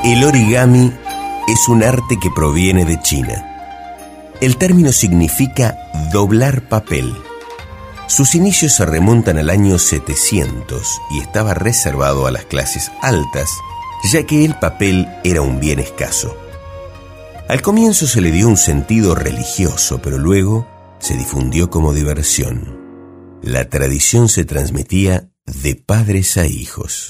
El origami es un arte que proviene de China. El término significa doblar papel. Sus inicios se remontan al año 700 y estaba reservado a las clases altas, ya que el papel era un bien escaso. Al comienzo se le dio un sentido religioso, pero luego se difundió como diversión. La tradición se transmitía de padres a hijos.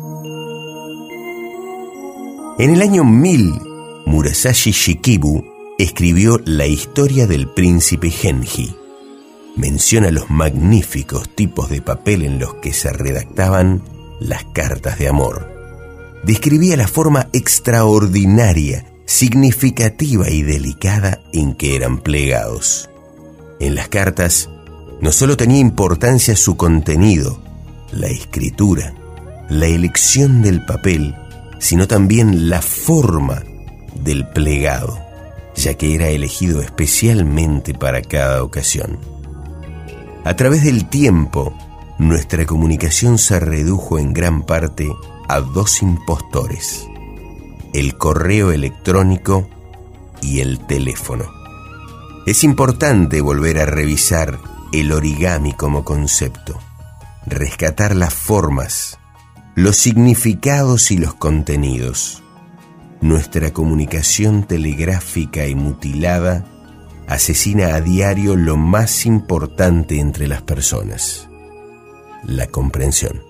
En el año 1000, Musashi Shikibu escribió La historia del príncipe Genji. Menciona los magníficos tipos de papel en los que se redactaban las cartas de amor. Describía la forma extraordinaria, significativa y delicada en que eran plegados. En las cartas no solo tenía importancia su contenido, la escritura, la elección del papel, sino también la forma del plegado, ya que era elegido especialmente para cada ocasión. A través del tiempo, nuestra comunicación se redujo en gran parte a dos impostores: el correo electrónico y el teléfono. Es importante volver a revisar el origami como concepto, rescatar las formas, los significados y los contenidos. Nuestra comunicación telegráfica y mutilada asesina a diario lo más importante entre las personas: la comprensión.